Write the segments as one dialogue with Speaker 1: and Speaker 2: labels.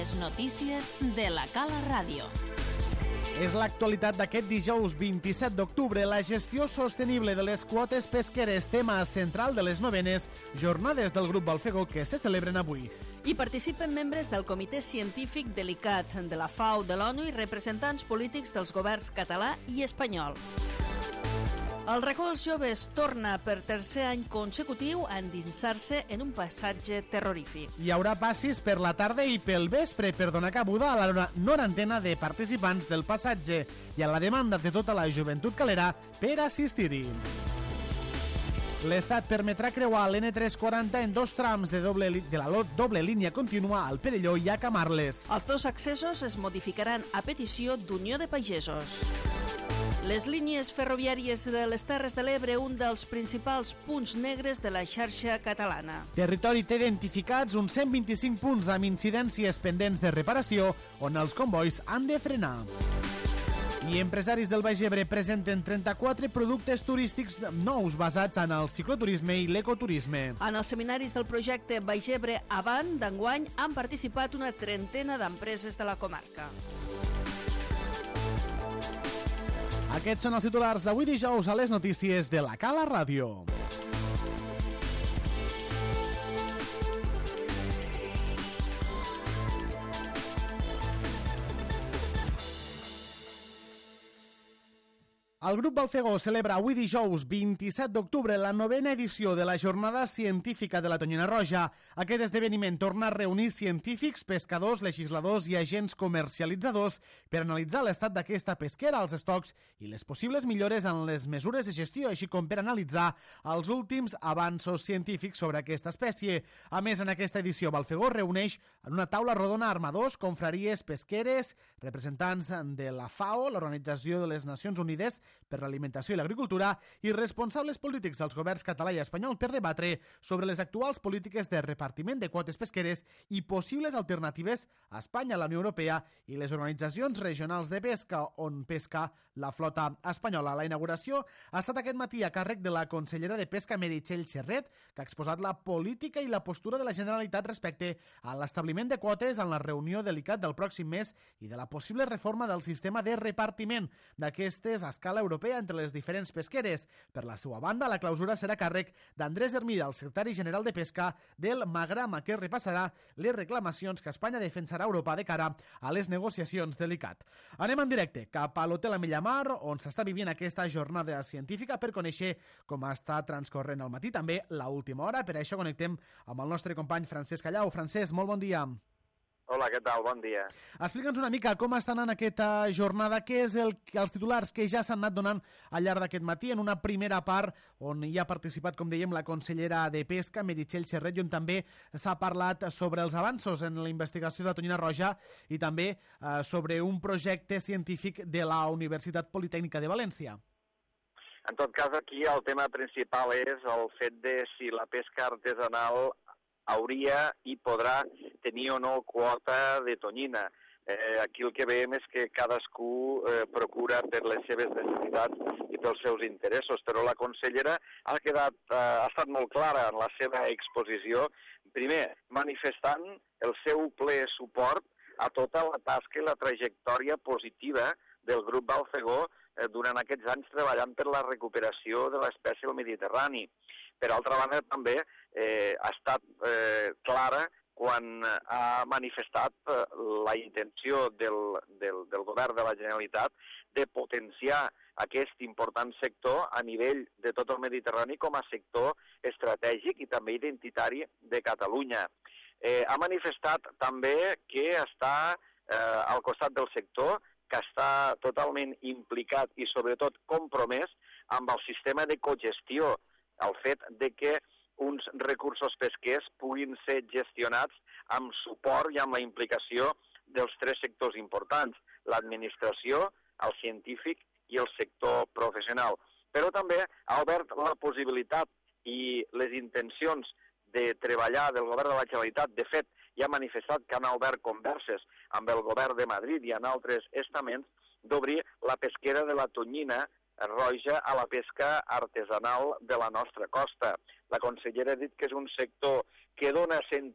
Speaker 1: Les notícies de la Cala Ràdio.
Speaker 2: És l'actualitat d'aquest dijous 27 d'octubre. La gestió sostenible de les quotes pesqueres, tema central de les 9enes jornades del grup Balfegó que se celebren avui.
Speaker 3: Hi participen membres del Comitè Científic de l'ICCAT, de la FAO, de l'ONU i representants polítics dels governs català i espanyol. El racó dels joves torna per tercer any consecutiu a endinsar-se en un passatge terrorífic.
Speaker 2: Hi haurà passis per la tarda i pel vespre per donar cabuda a la norantena de participants del passatge i a la demanda de tota la joventut calera per assistir-hi. L'Estat permetrà creuar l'N340 en dos trams de la doble línia contínua al Perelló i a Camarles.
Speaker 3: Els dos accessos es modificaran a petició d'Unió de Pagesos. Les línies ferroviàries de les Terres de l'Ebre, un dels principals punts negres de la xarxa catalana.
Speaker 2: Territori té identificats uns 125 punts amb incidències pendents de reparació on els convois han de frenar. I empresaris del Baix Ebre presenten 34 productes turístics nous basats en el cicloturisme i l'ecoturisme.
Speaker 3: En els seminaris del projecte Baix Ebre Avant d'enguany han participat una trentena d'empreses de la comarca.
Speaker 2: Aquests són els titulars d'avui dijous a les notícies de la Cala Ràdio. El grup Balfegó celebra avui dijous 27 d'octubre la 9a edició de la Jornada Científica de la Tonyina Roja. Aquest esdeveniment torna a reunir científics, pescadors, legisladors i agents comercialitzadors per analitzar l'estat d'aquesta pesquera, els estocs i les possibles millores en les mesures de gestió, així com per analitzar els últims avanços científics sobre aquesta espècie. A més, en aquesta edició Balfegó reuneix en una taula rodona armadors, confraries pesqueres, representants de la FAO, l'Organització de les Nacions Unides per l'Alimentació i l'Agricultura, i responsables polítics dels governs català i espanyol per debatre sobre les actuals polítiques de repartiment de quotes pesqueres i possibles alternatives a Espanya, la Unió Europea i les organitzacions regionals de pesca on pesca la flota espanyola. La inauguració ha estat aquest matí a càrrec de la consellera de Pesca Meritxell Xerret, que ha exposat la política i la postura de la Generalitat respecte a l'establiment de quotes en la reunió de l'ICCAT del pròxim mes i de la possible reforma del sistema de repartiment d'aquestes a escala europea entre les diferents pesqueres. Per la seva banda, la clausura serà a càrrec d'Andrés Hermida, el secretari general de Pesca del Magrama, que repassarà les reclamacions que Espanya defensarà a Europa de cara a les negociacions de l'ICCAT. Anem en directe cap a l'Hotel Ametlla-Mar, on s'està vivint aquesta jornada científica per conèixer com està transcorrent el matí, també l'última hora. Per això connectem amb el nostre company Francesc Callau. Francesc, molt bon dia.
Speaker 4: Hola, què tal? Bon dia.
Speaker 2: Explica'ns una mica com està anant aquesta jornada, què és els titulars que ja s'han anat donant al llarg d'aquest matí, en una primera part on hi ha participat, com dèiem, la consellera de Pesca, Meritxell Xerret, i on també s'ha parlat sobre els avanços en la investigació de la Tonyina Roja i també sobre un projecte científic de la Universitat Politècnica de València.
Speaker 4: En tot cas, aquí el tema principal és el fet de si la pesca artesanal hauria i podrà tenir o no quota de tonyina. Aquí el que veiem és que cadascú procura per les seves necessitats i pels seus interessos, però la consellera ha estat molt clara en la seva exposició, primer manifestant el seu ple suport a tota la tasca i la trajectòria positiva del grup Balfegó durant aquests anys treballant per la recuperació de l'espècie al Mediterrani. Per altra banda, també ha estat clara quan ha manifestat la intenció del govern de la Generalitat de potenciar aquest important sector a nivell de tot el Mediterrani com a sector estratègic i també identitari de Catalunya. Ha manifestat també que està al costat del sector, que està totalment implicat i sobretot compromès amb el sistema de cogestió, el fet de que uns recursos pesquers puguin ser gestionats amb suport i amb la implicació dels tres sectors importants, l'administració, el científic i el sector professional. Però també ha obert la possibilitat i les intencions de treballar del govern de la Generalitat. De fet, ja ha manifestat que han obert converses amb el govern de Madrid i en altres estaments d'obrir la pesquera de la tonyina roja a la pesca artesanal de la nostra costa. La consellera ha dit que és un sector que dona sentit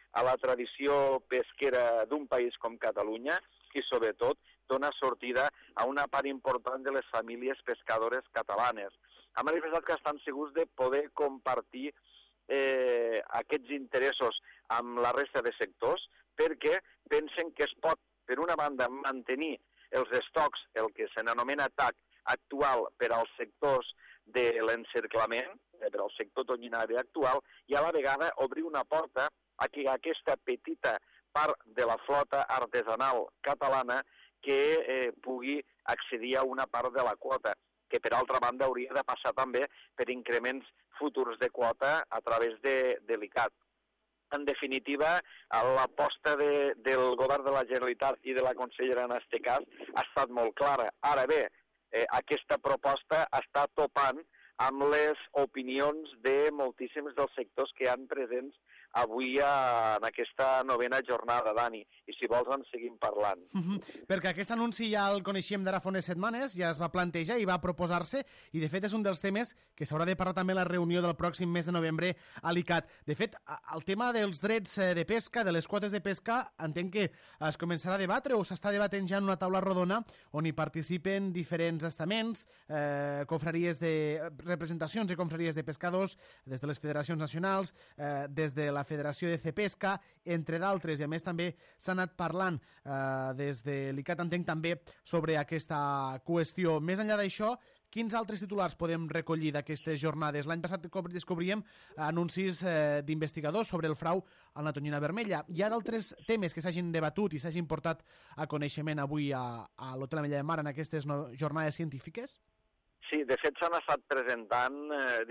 Speaker 4: a la tradició pesquera d'un país com Catalunya i, sobretot, dona sortida a una part important de les famílies pescadores catalanes. Ha manifestat que estan segurs de poder compartir aquests interessos amb la resta de sectors perquè pensen que es pot, per una banda, mantenir els estocs, el que se n'anomena TAC, actual per als sectors de l'encerclament, per al sector tonyinari actual, i a la vegada obrir una porta a que aquesta petita part de la flota artesanal catalana que pugui accedir a una part de la quota, que per altra banda hauria de passar també per increments futurs de quota a través de l'ICAT. En definitiva, l'aposta del govern de la Generalitat i de la consellera en aquest cas ha estat molt clara. Ara bé, aquesta proposta està topant amb les opinions de moltíssims dels sectors que han presents avui en aquesta novena jornada, Dani. I si vols en seguim parlant.
Speaker 2: Perquè aquest anunci ja el coneixíem d'ara fa unes setmanes, ja es va plantejar i va proposar-se, i de fet és un dels temes que s'haurà de parlar també a la reunió del pròxim mes de novembre a l'ICAT. De fet, el tema dels drets de pesca, de les quotes de pesca, entenc que es començarà a debatre o s'està debatent ja en una taula rodona on hi participen diferents estaments, representacions de confraries de pescadors, des de les federacions nacionals, des de la Federació de Cepesca, entre d'altres, i a més també s'ha anat parlant des de l'ICAT, entenc també, sobre aquesta qüestió. Més enllà d'això, quins altres titulars podem recollir d'aquestes jornades? L'any passat descobríem anuncis d'investigadors sobre el frau en la tonyina vermella. Hi ha d'altres temes que s'hagin debatut i s'hagin portat a coneixement avui a l'Hotel Ametlla de Mar en aquestes jornades científiques?
Speaker 4: Sí, de fet s'han estat presentant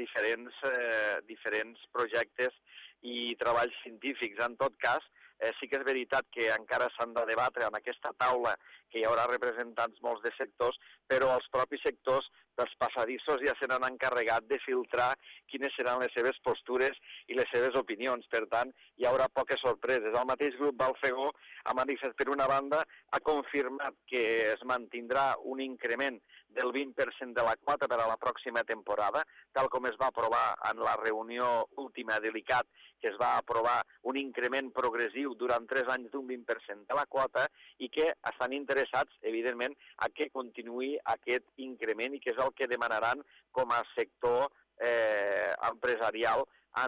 Speaker 4: diferents projectes i treballs científics. En tot cas, sí que és veritat que encara s'han de debatre en aquesta taula, que hi haurà representants molts de sectors, però els propis sectors dels passadissos ja se n'han encarregat de filtrar quines seran les seves postures i les seves opinions. Per tant, hi haurà poques sorpreses. El mateix grup Balfegó ha manifestat, per una banda, ha confirmat que es mantindrà un increment del 20% de la quota per a la pròxima temporada, tal com es va aprovar en la reunió última de l'ICAT, que es va aprovar un increment progressiu durant 3 anys d'un 20% de la quota i que estan interessats, evidentment, a que continuï aquest increment i que és el que demanaran com a sector empresarial a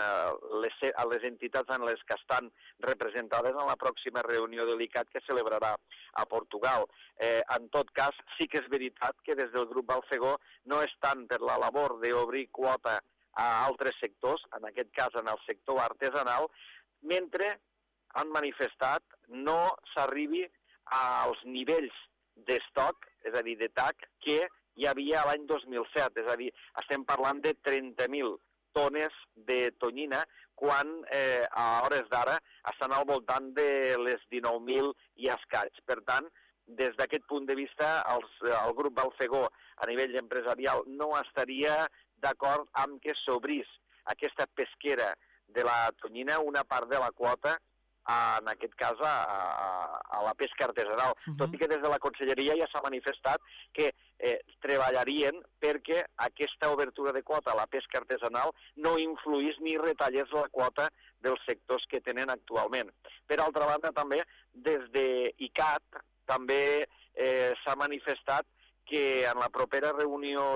Speaker 4: les entitats en les que estan representades en la pròxima reunió de l'ICAT que celebrarà a Portugal. En tot cas, sí que és veritat que des del grup Balfegó no és tant per la labor d'obrir quota a altres sectors, en aquest cas en el sector artesanal, mentre han manifestat no s'arribi als nivells d'estoc, és a dir, de TAC, que hi havia l'any 2007. És a dir, estem parlant de 30.000 tones de tonyina, quan a hores d'ara estan al voltant de les 19.000 i escaig. Per tant, des d'aquest punt de vista, el grup Balfegó a nivell empresarial no estaria d'acord amb que s'obrís aquesta pesquera de la tonyina una part de la quota, en aquest cas a la pesca artesanal. Tot i que des de la Conselleria ja s'ha manifestat que treballarien perquè aquesta obertura de quota a la pesca artesanal no influís ni retallés la quota dels sectors que tenen actualment. Per altra banda, també, des d'ICAT també s'ha manifestat que en la propera reunió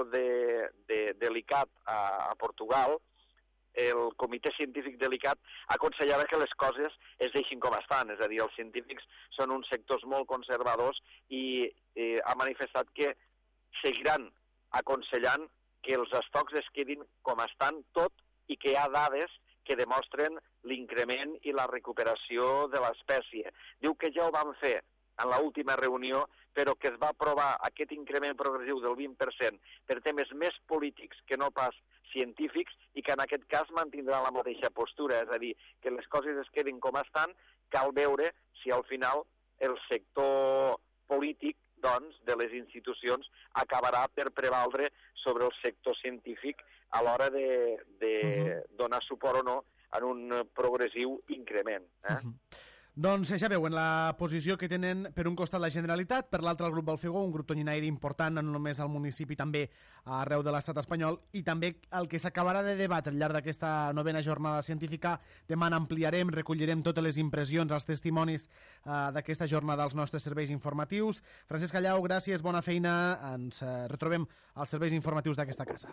Speaker 4: de l'ICAT a Portugal, el comitè científic de l'ICAT aconsellava que les coses es deixin com estan, és a dir, els científics són uns sectors molt conservadors i ha manifestat que seguiran aconsellant que els estocs es quedin com estan, tot i que hi ha dades que demostren l'increment i la recuperació de l'espècie. Diu que ja ho van fer en l'última reunió, però que es va aprovar aquest increment progressiu del 20% per temes més polítics que no pas científics i que en aquest cas mantindrà la mateixa postura, és a dir, que les coses es quedin com estan, cal veure si al final el sector polític, doncs, de les institucions acabarà per prevaldre sobre el sector científic a l'hora de donar suport o no en un progressiu increment.
Speaker 2: Doncs ja veuen la posició que tenen per un costat la Generalitat, per l'altre el grup Balfegó, un grup tonyinaire important no només al municipi, també arreu de l'estat espanyol, i també el que s'acabarà de debatre al llarg d'aquesta 9a jornada científica. Demà n'ampliarem, recollirem totes les impressions, els testimonis d'aquesta jornada als nostres serveis informatius. Francesc Callau, gràcies, bona feina. Ens retrobem als serveis informatius d'aquesta casa.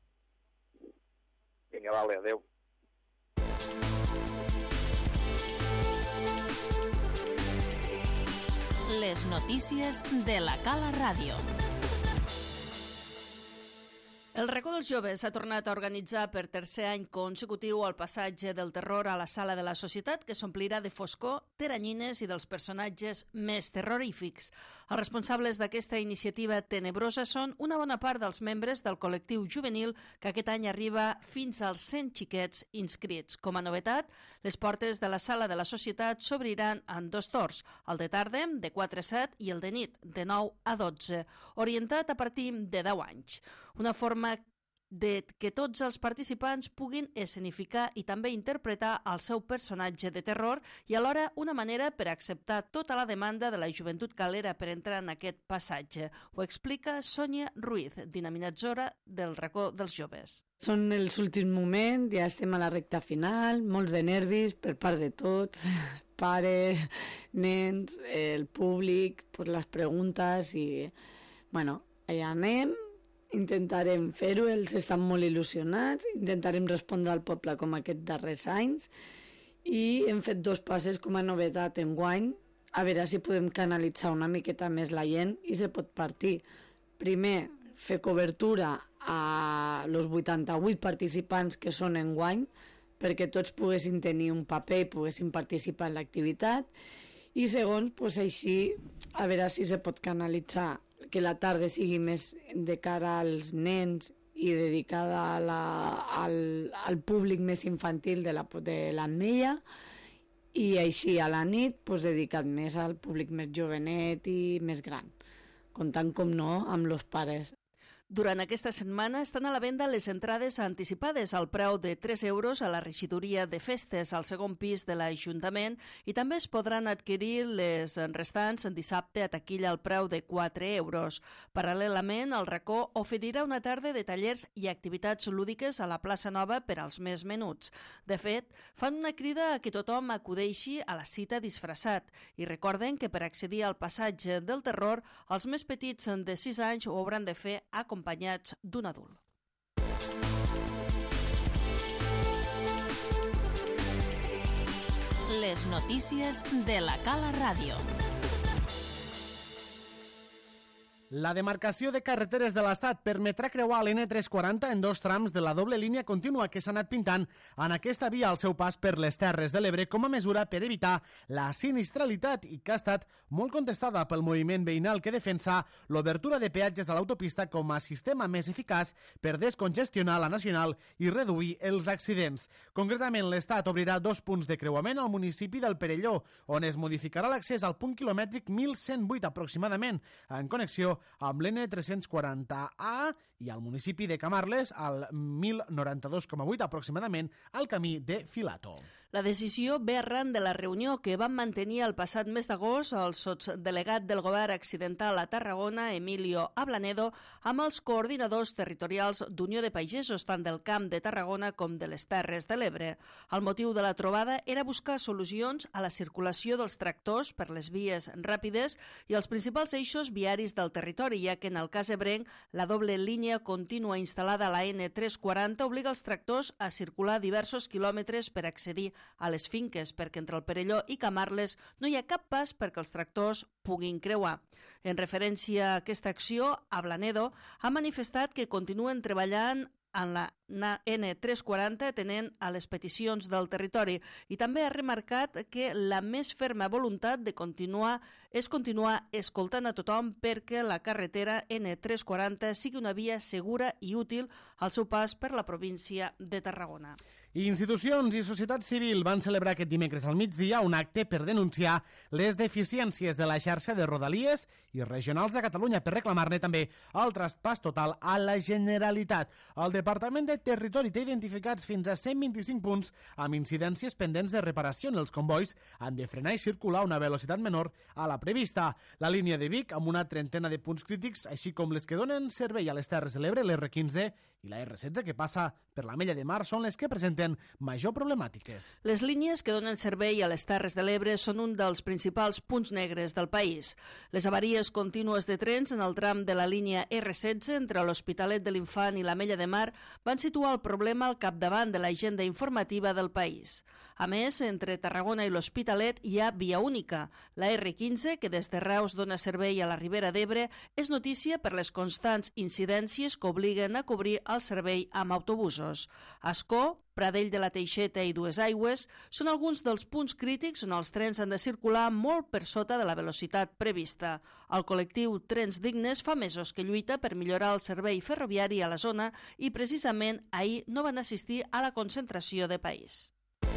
Speaker 4: Vinga, vale, adeu.
Speaker 1: Les notícies de la Cala Ràdio.
Speaker 3: El racó dels joves ha tornat a organitzar per tercer any consecutiu el passatge del terror a la sala de la societat, que s'omplirà de foscor, teranyines i dels personatges més terrorífics. Els responsables d'aquesta iniciativa tenebrosa són una bona part dels membres del col·lectiu juvenil, que aquest any arriba fins als 100 xiquets inscrits. Com a novetat, les portes de la sala de la societat s'obriran en 2 torns, el de tarda de 4 a 7 i el de nit de 9 a 12, orientat a partir de 10 anys. Una forma de que tots els participants puguin escenificar i també interpretar el seu personatge de terror i alhora una manera per acceptar tota la demanda de la joventut calera per entrar en aquest passatge. Ho explica Sònia Ruiz, dinamitzadora del racó dels joves.
Speaker 5: Són els últims moments, ja estem a la recta final, molts de nervis per part de tot, pares, nens, el públic, les preguntes i, bueno, allà anem. Intentarem fer-ho, ells estan molt il·lusionats, intentarem respondre al poble com aquests darrers anys i hem fet 2 passes com a novetat enguany, a veure si podem canalitzar una miqueta més la gent i se pot partir. Primer, fer cobertura a els 88 participants que són enguany, perquè tots poguessin tenir un paper i poguessin participar en l'activitat, i segons, així, a veure si se pot canalitzar que la tarda sigui més de cara als nens i dedicada al públic més infantil de l'Ametlla, i així a la nit dedicat més al públic més jovenet i més gran, comptant com no amb els pares.
Speaker 3: Durant aquesta setmana estan a la venda les entrades anticipades al preu de 3 euros a la regidoria de festes al segon pis de l'Ajuntament i també es podran adquirir les restants dissabte a taquilla al preu de 4 euros. Paral·lelament, el racó oferirà una tarda de tallers i activitats lúdiques a la plaça Nova per als més menuts. De fet, fan una crida a que tothom acudeixi a la cita disfressat i recorden que per accedir al passatge del terror, els més petits de 6 anys ho hauran de fer acompanyats d'un adult.
Speaker 1: Les notícies de la Cala Ràdio.
Speaker 2: La demarcació de carreteres de l'Estat permetrà creuar l'N340 en 2 trams de la doble línia contínua que s'ha anat pintant en aquesta via al seu pas per les Terres de l'Ebre com a mesura per evitar la sinistralitat i que ha estat molt contestada pel moviment veïnal que defensa l'obertura de peatges a l'autopista com a sistema més eficaç per descongestionar la nacional i reduir els accidents. Concretament, l'Estat obrirà 2 punts de creuament al municipi del Perelló, on es modificarà l'accés al punt quilomètric 1108 aproximadament, en connexió amb l'N340A i al municipi de Camarles al 1092,8 aproximadament al camí de Filato.
Speaker 3: La decisió ve arran de la reunió que van mantenir el passat mes d'agost el sotsdelegat del govern accidental a Tarragona, Emilio Ablanedo, amb els coordinadors territorials d'Unió de Pagesos, tant del Camp de Tarragona com de les Terres de l'Ebre. El motiu de la trobada era buscar solucions a la circulació dels tractors per les vies ràpides i els principals eixos viaris del territori, ja que en el cas ebrenc la doble línia contínua instal·lada a la N340 obliga els tractors a circular diversos quilòmetres per accedir a les finques, perquè entre el Perelló i Camarles no hi ha cap pas perquè els tractors puguin creuar. En referència a aquesta acció, Ablanedo ha manifestat que continuen treballant en la N340 atenent a les peticions del territori i també ha remarcat que la més ferma voluntat de continuar escoltant a tothom perquè la carretera N340 sigui una via segura i útil al seu pas per la província de Tarragona.
Speaker 2: Institucions i societat civil van celebrar aquest dimecres al migdia un acte per denunciar les deficiències de la xarxa de rodalies i regionals de Catalunya per reclamar-ne també el traspàs total a la Generalitat. El Departament de Territori té identificats fins a 125 punts amb incidències pendents de reparació en els convois han de frenar i circular a una velocitat menor a la prevista. La línia de Vic, amb una trentena de punts crítics, així com les que donen servei a les Terres de l'Ebre, l'R15 i la R16 que passa per l'Ametlla de Mar, són les que presenten major problemàtiques.
Speaker 3: Les línies que donen servei a les Terres de l'Ebre són un dels principals punts negres del país. Les avaries contínues de trens en el tram de la línia R16 entre l'Hospitalet de l'Infant i l'Ametlla de Mar van situar el problema al capdavant de l'agenda informativa del país. A més, entre Tarragona i l'Hospitalet hi ha via única. La R15, que des de Reus dona servei a la Ribera d'Ebre, és notícia per les constants incidències que obliguen a cobrir el servei amb autobusos. Ascó, Pradell de la Teixeta i Duesaigües són alguns dels punts crítics on els trens han de circular molt per sota de la velocitat prevista. El col·lectiu Trens Dignes fa mesos que lluita per millorar el servei ferroviari a la zona i precisament ahir no van assistir a la concentració de país.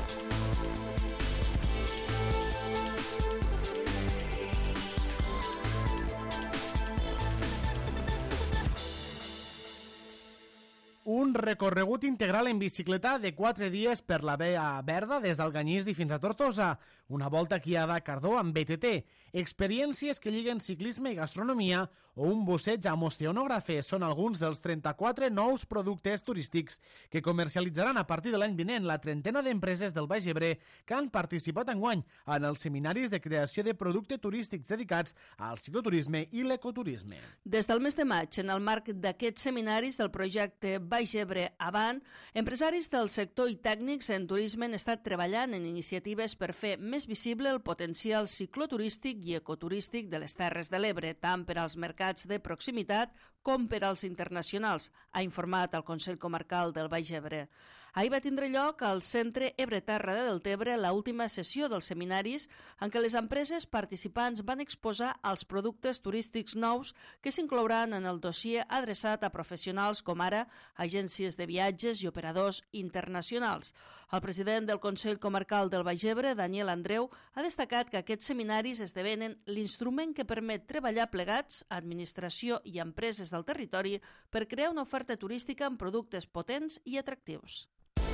Speaker 2: Un recorregut integral en bicicleta de 4 dies per la Via Verda des d'Alganyís i fins a Tortosa. Una volta guiada a Cardó amb BTT. Experiències que lliguen ciclisme i gastronomia o un busseig amb oceanògrafes són alguns dels 34 nous productes turístics que comercialitzaran a partir de l'any vinent la trentena d'empreses del Baix Ebre que han participat enguany en els seminaris de creació de productes turístics dedicats al cicloturisme i l'ecoturisme.
Speaker 3: Des del mes de maig, en el marc d'aquests seminaris del projecte Baix Ebre Avant, empresaris del sector i tècnics en turisme han estat treballant en iniciatives per fer més visible el potencial cicloturístic i ecoturístic de les Terres de l'Ebre, tant per als mercats de proximitat com per als internacionals, ha informat el Consell Comarcal del Baix Ebre. Ahir va tindre lloc al Centre Ebre-Terra de Deltebre l'última sessió dels seminaris en què les empreses participants van exposar els productes turístics nous que s'inclouran en el dossier adreçat a professionals com ara agències de viatges i operadors internacionals. El president del Consell Comarcal del Baix Ebre, Daniel Andreu, ha destacat que aquests seminaris esdevenen l'instrument que permet treballar plegats, administració i empreses del territori per crear una oferta turística amb productes potents i atractius.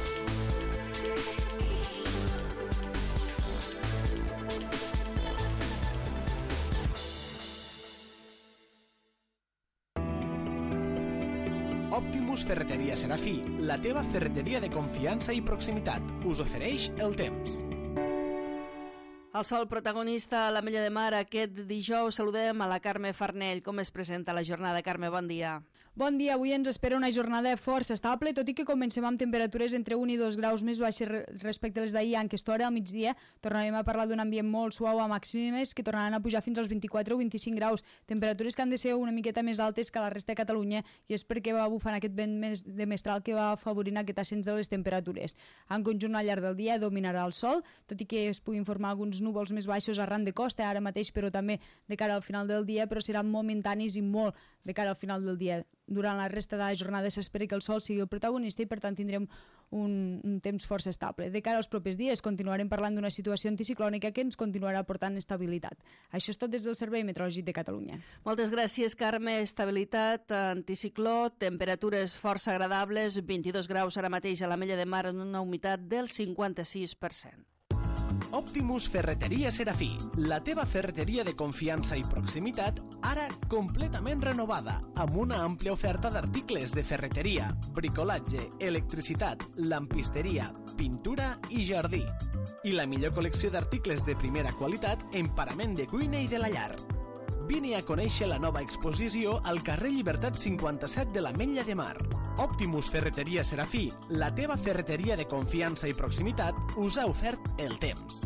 Speaker 2: Optimus Ferreteria Serafí, la teva ferreteria de confiança i proximitat, us ofereix el temps.
Speaker 3: El sol protagonista a l'Ametlla de Mar aquest dijous. Saludem a la Carme Farnell. Com es presenta la jornada, Carme? Bon dia.
Speaker 6: Bon dia, avui ens espera una jornada força estable, tot i que comencem amb temperatures entre 1 i 2 graus més baixes respecte a les d'ahir. En aquesta hora, al migdia, tornarem a parlar d'un ambient molt suau a màximes que tornaran a pujar fins als 24 o 25 graus. Temperatures que han de ser una miqueta més altes que la resta de Catalunya, i és perquè va bufant aquest vent de mestral que va afavorint aquest ascens de les temperatures. En conjunt, al llarg del dia dominarà el sol, tot i que es puguin formar alguns núvols més baixos arran de costa ara mateix, però també de cara al final del dia, però seran momentanis i molt de cara al final del dia. Durant la resta de la jornada s'espera que el sol sigui el protagonista i per tant tindrem un temps força estable. De cara als propers dies continuarem parlant d'una situació anticiclònica que ens continuarà portant estabilitat. Això és tot des del Servei Meteorològic de Catalunya.
Speaker 3: Moltes gràcies, Carme. Estabilitat, anticicló, temperatures força agradables, 22 graus ara mateix a l'Ametlla de Mar en una humitat del 56%.
Speaker 2: Optimus Ferreteria Serafí, la teva ferreteria de confiança i proximitat, ara completament renovada, amb una àmplia oferta d'articles de ferreteria, bricolatge, electricitat, lampisteria, pintura i jardí. I la millor col·lecció d'articles de primera qualitat en parament de cuina i de la llar. Vine a conèixer la nova exposició al carrer Llibertat 57 de l'Ametlla de Mar. Optimus Ferreteria Serafí, la teva ferreteria de confiança i proximitat, us ha ofert el temps.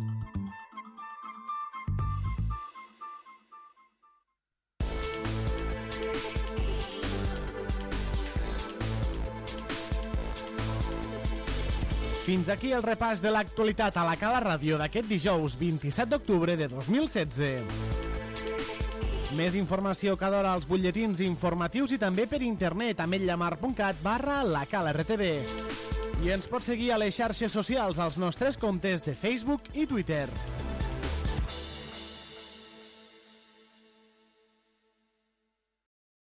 Speaker 2: Fins aquí el repàs de l'actualitat a la Cala Ràdio d'aquest dijous 27 d'octubre de 2016. Més informació cada hora als butlletins informatius i també per internet a ametllamar.cat/lacalartv. I ens pots seguir a les xarxes socials als nostres comptes de Facebook i Twitter.